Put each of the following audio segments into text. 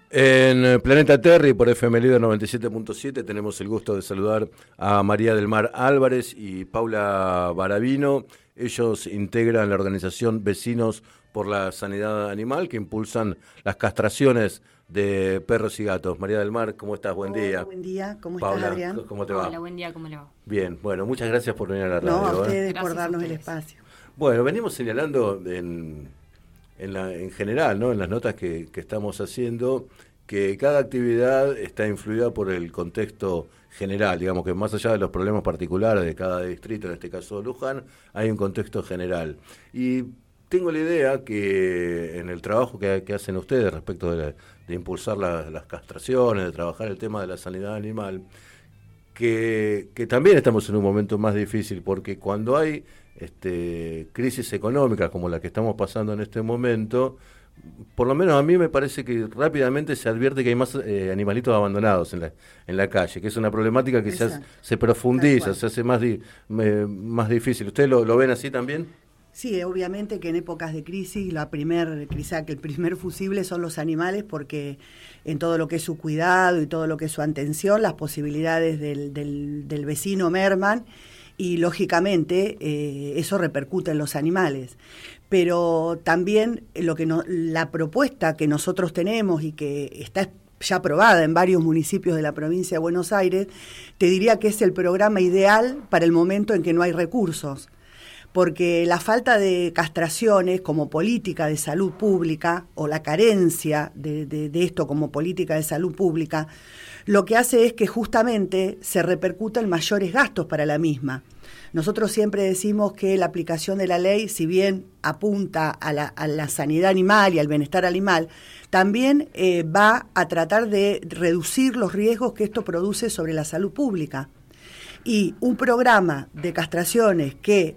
En Planeta Terry por FM Líder 97.7 tenemos el gusto de saludar a María del Mar Álvarez y Paula Baravino. Ellos integran la organización Vecinos por la Sanidad Animal, que impulsan las castraciones de perros y gatos. María del Mar, ¿cómo estás? Buen día. Buen día, ¿cómo Paula, estás, Adrián? ¿Cómo te va? Hola, buen día, ¿cómo le va? Bien, bueno, muchas gracias por venir a la radio. No, a ustedes por Gracias darnos a el ustedes. espacio. Bueno, venimos señalando en general, ¿no? En las notas que estamos haciendo, que cada actividad está influida por el contexto general, digamos que más allá de los problemas particulares de cada distrito, en este caso Luján, hay un contexto general. Y tengo la idea que en el trabajo que hacen ustedes respecto de impulsar las castraciones, de trabajar el tema de la sanidad animal, que también estamos en un momento más difícil, porque cuando hay crisis económicas como la que estamos pasando en este momento, por lo menos a mí me parece que rápidamente se advierte que hay más animalitos abandonados en la calle, que es una problemática que se profundiza, se hace más difícil. ¿Ustedes lo ven así también? Sí, obviamente que en épocas de crisis, quizá que el primer fusible son los animales, porque en todo lo que es su cuidado y todo lo que es su atención, las posibilidades del vecino merman, y lógicamente eso repercute en los animales. Pero también la propuesta que nosotros tenemos y que está ya aprobada en varios municipios de la provincia de Buenos Aires, te diría que es el programa ideal para el momento en que no hay recursos. Porque la falta de castraciones como política de salud pública, o la carencia de esto como política de salud pública, lo que hace es que justamente se repercutan mayores gastos para la misma. Nosotros siempre decimos que la aplicación de la ley, si bien apunta a la sanidad animal y al bienestar animal, también va a tratar de reducir los riesgos que esto produce sobre la salud pública. Y un programa de castraciones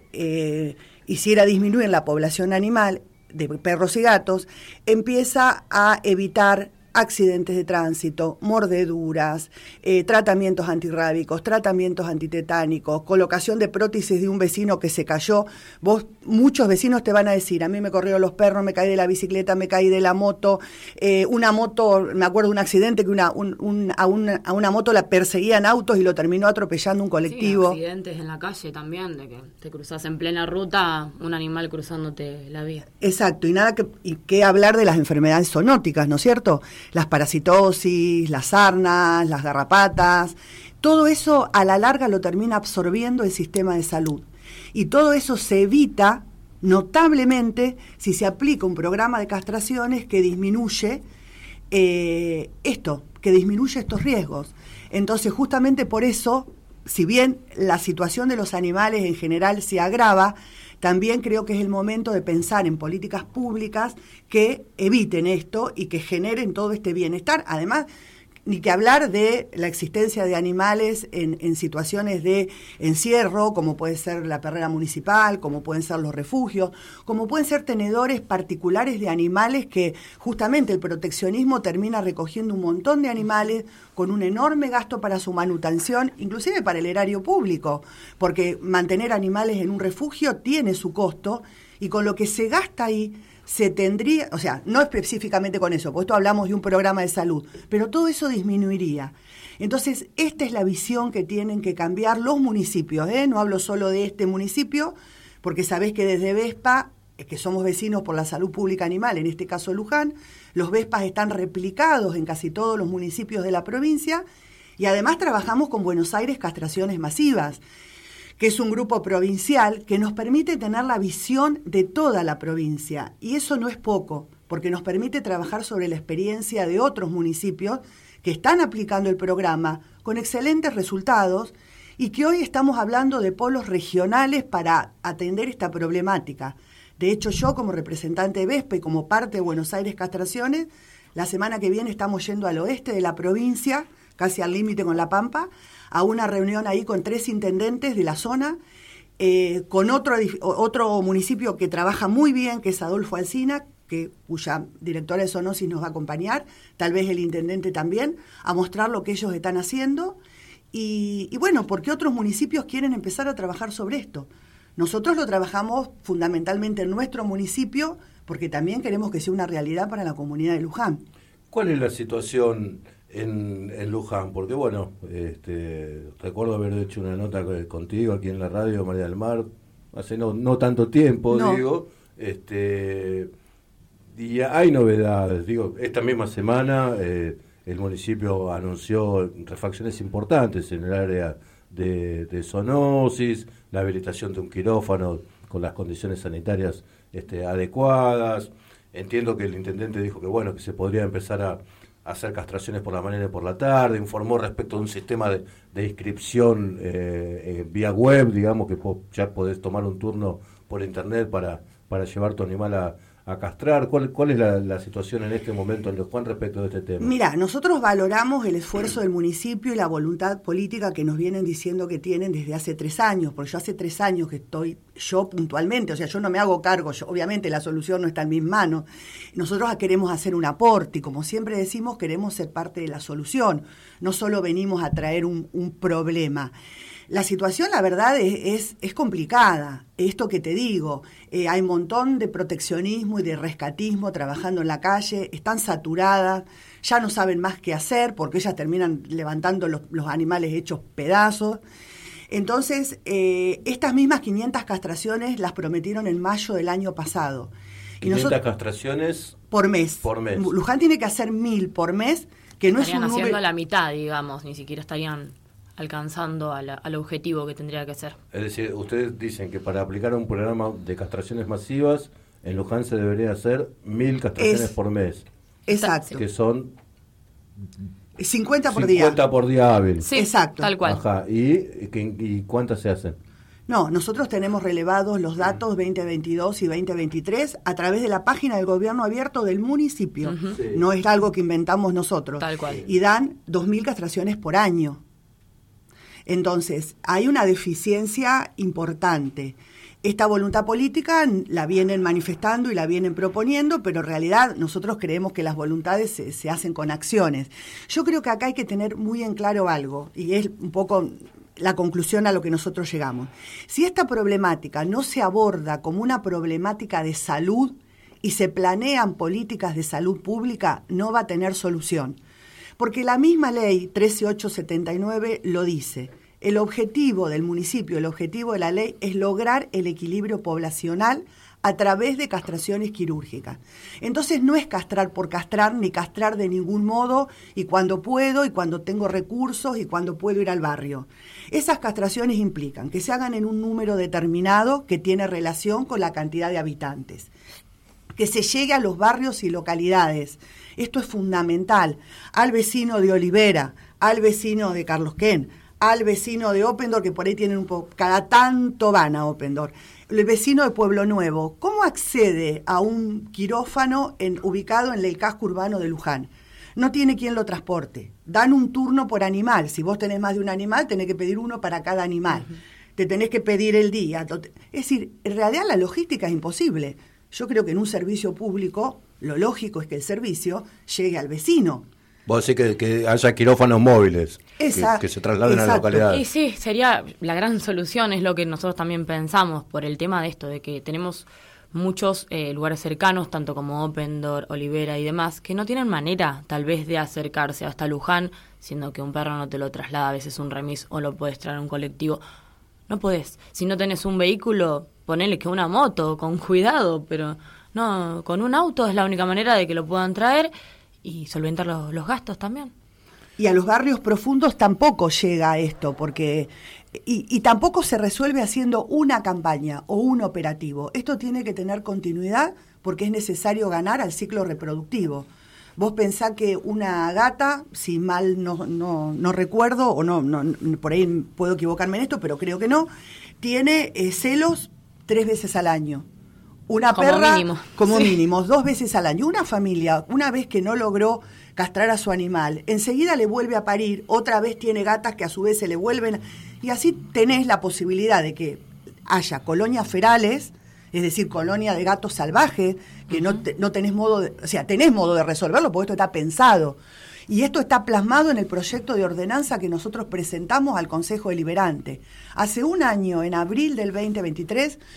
que hiciera disminuir la población animal de perros y gatos empieza a evitar accidentes de tránsito, mordeduras, tratamientos antirrábicos, tratamientos antitetánicos, colocación de prótesis de un vecino que se cayó. Muchos vecinos te van a decir, a mí me corrieron los perros, me caí de la bicicleta, me caí de la moto, una moto, me acuerdo de un accidente que a una moto la perseguían autos y lo terminó atropellando un colectivo. Sí, accidentes en la calle también, de que te cruzas en plena ruta, un animal cruzándote la vía. Exacto, y qué hablar de las enfermedades zoonóticas, ¿no es cierto? Las parasitosis, las sarnas, las garrapatas, todo eso a la larga lo termina absorbiendo el sistema de salud. Y todo eso se evita notablemente si se aplica un programa de castraciones que disminuye estos riesgos. Entonces, justamente por eso, si bien la situación de los animales en general se agrava, también creo que es el momento de pensar en políticas públicas que eviten esto y que generen todo este bienestar. Además, ni que hablar de la existencia de animales en situaciones de encierro, como puede ser la perrera municipal, como pueden ser los refugios, como pueden ser tenedores particulares de animales que justamente el proteccionismo termina recogiendo un montón de animales con un enorme gasto para su manutención, inclusive para el erario público, porque mantener animales en un refugio tiene su costo, y con lo que se gasta ahí se tendría, o sea, no específicamente con eso, porque esto hablamos de un programa de salud, pero todo eso disminuiría. Entonces, esta es la visión que tienen que cambiar los municipios, no hablo solo de este municipio, porque sabés que desde Vespa, que somos vecinos por la salud pública animal, en este caso Luján, los Vespas están replicados en casi todos los municipios de la provincia, y además trabajamos con Buenos Aires Castraciones Masivas, que es un grupo provincial que nos permite tener la visión de toda la provincia. Y eso no es poco, porque nos permite trabajar sobre la experiencia de otros municipios que están aplicando el programa con excelentes resultados, y que hoy estamos hablando de polos regionales para atender esta problemática. De hecho, yo como representante de Vespa y como parte de Buenos Aires Castraciones, la semana que viene estamos yendo al oeste de la provincia, casi al límite con La Pampa, a una reunión ahí con 3 intendentes de la zona, con otro municipio que trabaja muy bien, que es Adolfo Alsina, cuya directora de zoonosis nos va a acompañar, tal vez el intendente también, a mostrar lo que ellos están haciendo, y bueno, porque otros municipios quieren empezar a trabajar sobre esto. Nosotros lo trabajamos fundamentalmente en nuestro municipio, porque también queremos que sea una realidad para la comunidad de Luján. ¿Cuál es la situación en Luján? Porque bueno, recuerdo haber hecho una nota contigo aquí en la radio, María del Mar, hace no tanto tiempo, No. digo, y hay novedades, digo, esta misma semana el municipio anunció refacciones importantes en el área de zoonosis, la habilitación de un quirófano con las condiciones sanitarias adecuadas. Entiendo que el intendente dijo que bueno, que se podría empezar a hacer castraciones por la mañana y por la tarde, informó respecto de un sistema de inscripción vía web, digamos que ya podés tomar un turno por internet para llevar tu animal a castrar. ¿Cuál es la situación en este momento en Luján respecto de este tema? Mira, nosotros valoramos el esfuerzo del municipio y la voluntad política que nos vienen diciendo que tienen desde hace 3 años, porque yo hace 3 años que estoy yo puntualmente, o sea, yo no me hago cargo, obviamente la solución no está en mis manos. Nosotros queremos hacer un aporte y como siempre decimos, queremos ser parte de la solución, no solo venimos a traer un problema. La situación, la verdad, es complicada. Esto que te digo, hay un montón de proteccionismo y de rescatismo trabajando en la calle, están saturadas, ya no saben más qué hacer porque ellas terminan levantando los animales hechos pedazos. Entonces, estas mismas 500 castraciones las prometieron en mayo del año pasado. 500 castraciones por mes. Luján tiene que hacer 1000 por mes, que no estarían es un número... haciendo la mitad, digamos, ni siquiera estarían alcanzando al objetivo que tendría que ser. Es decir, ustedes dicen que para aplicar un programa de castraciones masivas, en Luján se debería hacer 1000 castraciones por mes. Exacto. Que son 50 por día. 50 por día hábil. Sí, exacto. Tal cual. Ajá. ¿Y cuántas se hacen? No, nosotros tenemos relevados los datos 2022 y 2023 a través de la página del gobierno abierto del municipio. Uh-huh. Sí. No es algo que inventamos nosotros. Tal cual. Y dan 2000 castraciones por año. Entonces, hay una deficiencia importante. Esta voluntad política la vienen manifestando y la vienen proponiendo, pero en realidad nosotros creemos que las voluntades se hacen con acciones. Yo creo que acá hay que tener muy en claro algo, y es un poco la conclusión a lo que nosotros llegamos. Si esta problemática no se aborda como una problemática de salud y se planean políticas de salud pública, no va a tener solución. Porque la misma ley 13879 lo dice. El objetivo del municipio, el objetivo de la ley es lograr el equilibrio poblacional a través de castraciones quirúrgicas. Entonces no es castrar por castrar, ni castrar de ningún modo, y cuando puedo, y cuando tengo recursos, y cuando puedo ir al barrio. Esas castraciones implican que se hagan en un número determinado que tiene relación con la cantidad de habitantes. Que se llegue a los barrios y localidades. Esto es fundamental. Al vecino de Olivera, al vecino de Carlos Ken, al vecino de Opendorf, que por ahí tienen cada tanto van a Opendorf. El vecino de Pueblo Nuevo, ¿cómo accede a un quirófano ubicado en el casco urbano de Luján? No tiene quien lo transporte. Dan un turno por animal. Si vos tenés más de un animal, tenés que pedir uno para cada animal. Uh-huh. Te tenés que pedir el día. Es decir, en realidad la logística es imposible. Yo creo que en un servicio público, lo lógico es que el servicio llegue al vecino. Vos decís que haya quirófanos móviles, que se trasladen a la localidad. Y sí, sería la gran solución, es lo que nosotros también pensamos por el tema de esto, de que tenemos muchos lugares cercanos, tanto como Opendorf, Olivera y demás, que no tienen manera tal vez de acercarse hasta Luján, siendo que un perro no te lo traslada a veces un remis o lo podés traer en un colectivo. No podés. Si no tenés un vehículo, ponele que una moto, con cuidado, pero no, con un auto es la única manera de que lo puedan traer y solventar los gastos también. Y a los barrios profundos tampoco llega esto, porque y tampoco se resuelve haciendo una campaña o un operativo. Esto tiene que tener continuidad porque es necesario ganar al ciclo reproductivo. Vos pensás que una gata, si mal no recuerdo, o no, por ahí puedo equivocarme en esto, pero creo que no, tiene celos 3 veces al año. Una como perra, mínimo. Como sí. mínimo, 2 veces al año. Una familia, una vez que no logró castrar a su animal, enseguida le vuelve a parir, otra vez tiene gatas que a su vez se le vuelven, y así tenés la posibilidad de que haya colonias ferales, es decir, colonia de gatos salvajes, que uh-huh. no tenés modo de, o sea, tenés modo de resolverlo porque esto está pensado. Y esto está plasmado en el proyecto de ordenanza que nosotros presentamos al Consejo Deliberante. Hace un año, en abril del 2023,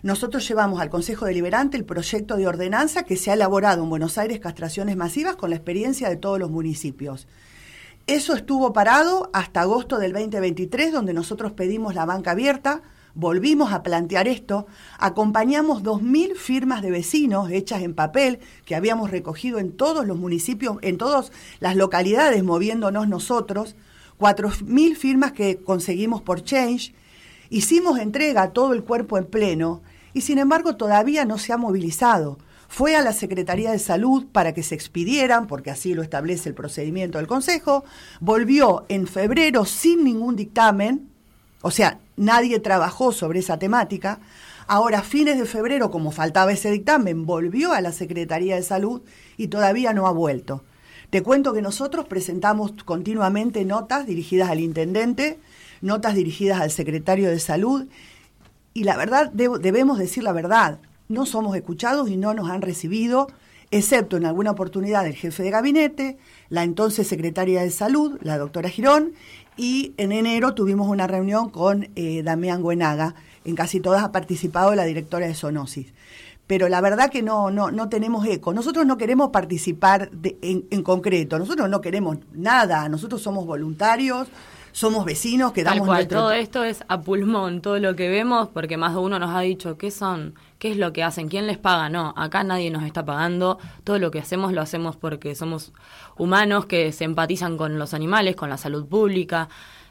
nosotros llevamos al Consejo Deliberante el proyecto de ordenanza que se ha elaborado en Buenos Aires, castraciones masivas, con la experiencia de todos los municipios. Eso estuvo parado hasta agosto del 2023, donde nosotros pedimos la banca abierta, volvimos a plantear esto, acompañamos 2.000 firmas de vecinos hechas en papel que habíamos recogido en todos los municipios, en todas las localidades, moviéndonos nosotros, 4.000 firmas que conseguimos por Change, hicimos entrega a todo el cuerpo en pleno y sin embargo todavía no se ha movilizado. Fue a la Secretaría de Salud para que se expidieran, porque así lo establece el procedimiento del Consejo, volvió en febrero sin ningún dictamen, o sea, nadie trabajó sobre esa temática. Ahora, a fines de febrero, como faltaba ese dictamen, volvió a la Secretaría de Salud y todavía no ha vuelto. Te cuento que nosotros presentamos continuamente notas dirigidas al intendente, notas dirigidas al secretario de Salud, y la verdad, debemos decir la verdad, no somos escuchados y no nos han recibido, excepto en alguna oportunidad el jefe de gabinete, la entonces secretaria de Salud, la doctora Girón, y en enero tuvimos una reunión con Damián Güenaga. En casi todas ha participado la directora de Zoonosis. Pero la verdad que no tenemos eco. Nosotros no queremos participar en concreto, nosotros no queremos nada, nosotros somos voluntarios, somos vecinos que damos nuestro... Todo esto es a pulmón, todo lo que vemos, porque más de uno nos ha dicho, ¿qué son? ¿Qué es lo que hacen? ¿Quién les paga? No, acá nadie nos está pagando, todo lo que hacemos lo hacemos porque somos humanos que se empatizan con los animales, con la salud pública.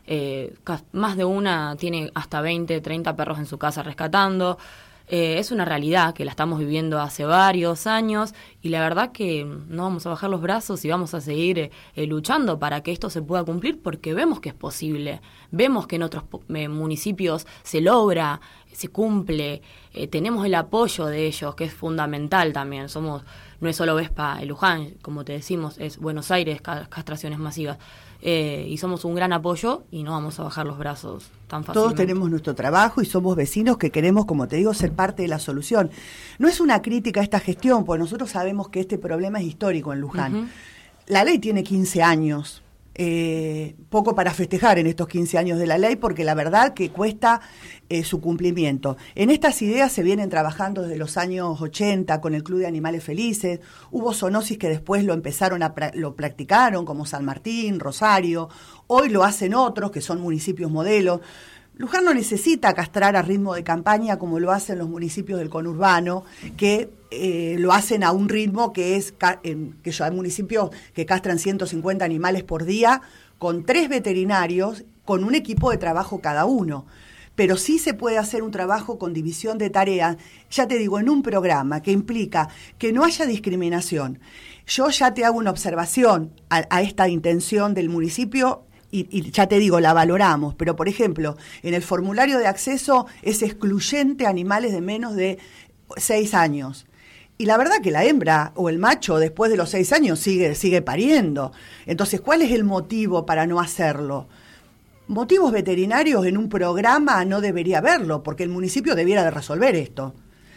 Más de una tiene hasta 20, 30 perros en su casa rescatando. Es una realidad que la estamos viviendo hace varios años y la verdad que no vamos a bajar los brazos y vamos a seguir luchando para que esto se pueda cumplir porque vemos que es posible, vemos que en otros municipios se logra, se cumple, tenemos el apoyo de ellos que es fundamental también, no es solo Vespa y Luján, como te decimos, es Buenos Aires, castraciones masivas. Y somos un gran apoyo y no vamos a bajar los brazos tan fácilmente. Todos tenemos nuestro trabajo y somos vecinos que queremos, como te digo, ser parte de la solución. No es una crítica a esta gestión, porque nosotros sabemos que este problema es histórico en Luján. Uh-huh. La ley tiene 15 años. Poco para festejar en estos 15 años de la ley, porque la verdad que cuesta su cumplimiento. En estas ideas se vienen trabajando desde los años 80 con el Club de Animales Felices. Hubo zoonosis que después lo practicaron, como San Martín, Rosario. Hoy lo hacen otros, que son municipios modelos. Luján no necesita castrar a ritmo de campaña como lo hacen los municipios del conurbano, que lo hacen a un ritmo que hay municipios que castran 150 animales por día, con 3 veterinarios, con un equipo de trabajo cada uno. Pero sí se puede hacer un trabajo con división de tareas, ya te digo, en un programa que implica que no haya discriminación. Yo ya te hago una observación a esta intención del municipio. Y ya te digo, la valoramos, pero por ejemplo, en el formulario de acceso es excluyente animales de menos de 6 años. Y la verdad que la hembra o el macho después de los 6 años sigue pariendo. Entonces, ¿cuál es el motivo para no hacerlo? Motivos veterinarios en un programa no debería haberlo, porque el municipio debiera de resolver esto.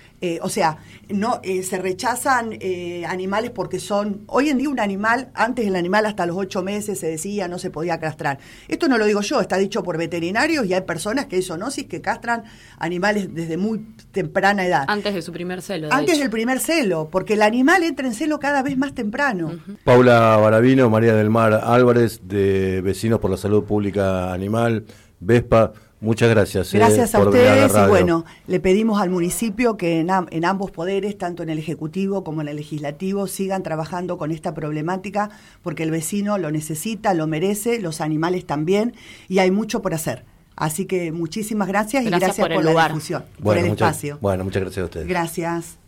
Se rechazan animales porque son... Hoy en día un animal, antes el animal hasta los 8 meses se decía no se podía castrar. Esto no lo digo yo, está dicho por veterinarios y hay personas que hay zoonosis que castran animales desde muy temprana edad. Antes de su primer celo. Antes del primer celo, porque el animal entra en celo cada vez más temprano. Uh-huh. Paula Baravino, María del Mar Álvarez, de Vecinos por la Salud Pública Animal, Vespa. Muchas gracias. Gracias a ustedes y bueno, le pedimos al municipio que en ambos poderes, tanto en el Ejecutivo como en el Legislativo, sigan trabajando con esta problemática porque el vecino lo necesita, lo merece, los animales también y hay mucho por hacer. Así que muchísimas gracias y gracias por la difusión, por el espacio. Muchas gracias a ustedes. Gracias.